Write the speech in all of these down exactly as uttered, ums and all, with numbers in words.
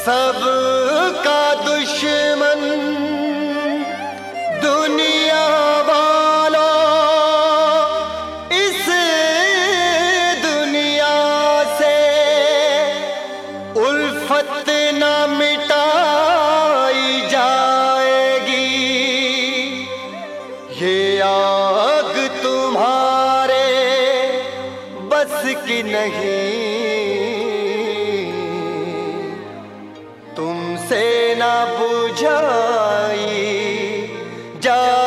सबका दुश्मन दुनिया वालों, इस दुनिया से उल्फत न मिटाई जाएगी। ये आग तुम्हारे बस की नहीं, तुमसे ना बुझाई जाएगी।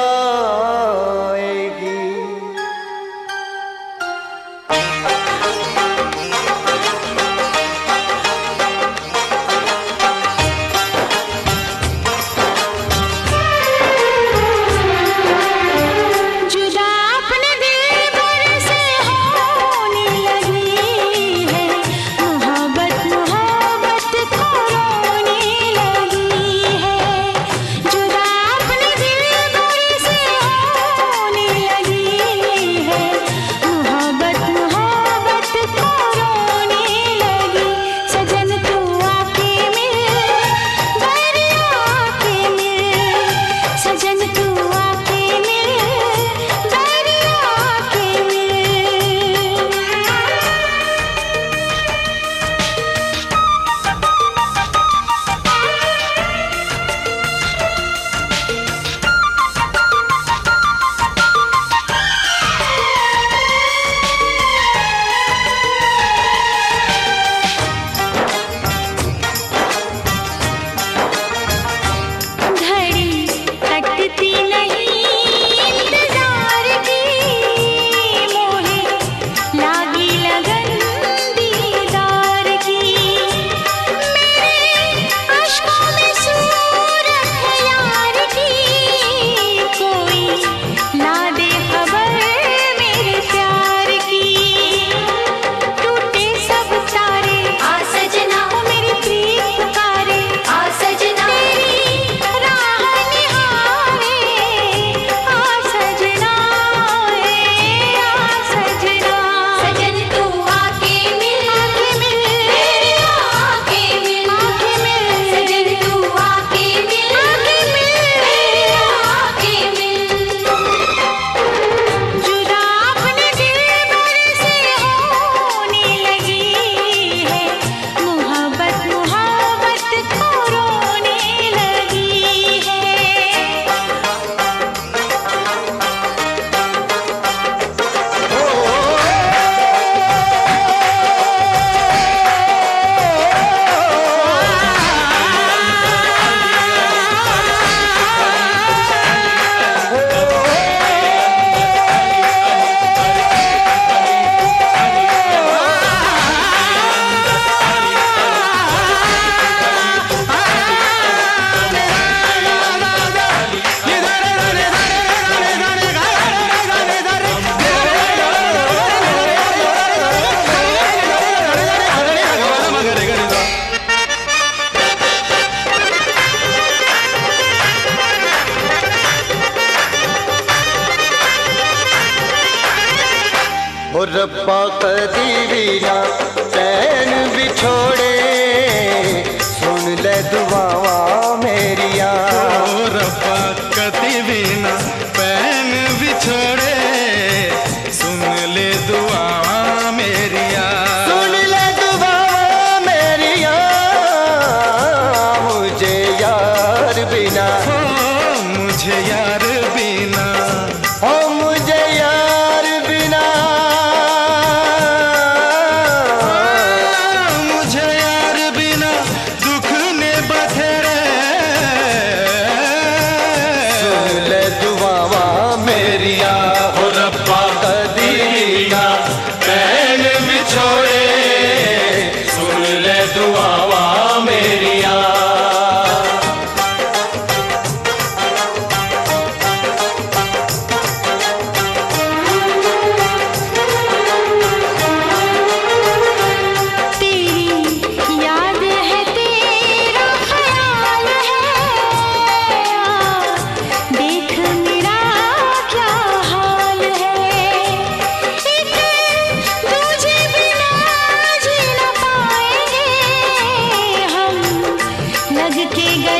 जुदा अपने दिल भर से होने लगी है, मोहब्बत मोहब्बत को रोने लगी है। जुदा अपने दिल भर से होने लगी है, मोहब्बत मोहब्बत को रोने लगी। सजन तू आके मिल, दरिया आके मिल, सजन तू आके मिल, दरिया आके मिल। घड़ी कटती नहीं इंतजार की, मोहे लागी लगन दीदार की। मेरे अश्कों में सूरत है यार की, कोई ला दे खबर मेरे प्यार की। टूटे सब तारे आ सजना, मेरी प्रीत पुकारे आ सजना, तेरी राह निहारे आ सजना, आ सजना। सजन तू आके मिल, आके मिल, दरिया आके मिल, आके मिल, सजन तू आके मिल, आके मिल, दरिया आके मिल। जुदा अपने दिल भर से होने लगी है, मोहब्बत मोहब्बत को रोने लगी है। ओ रब्बा कदी भी ना चैन बिछोड़े, सुन ले दुआवा मेरिया। ओ रब्बा कदी भी ना पैन बिछोड़े, सुन ले दुआ मेरिया। सुन ले दुआवा मेरिया, मुझे यार बिना, ओ मुझे यार बिना, ओ मुझे यार बिना के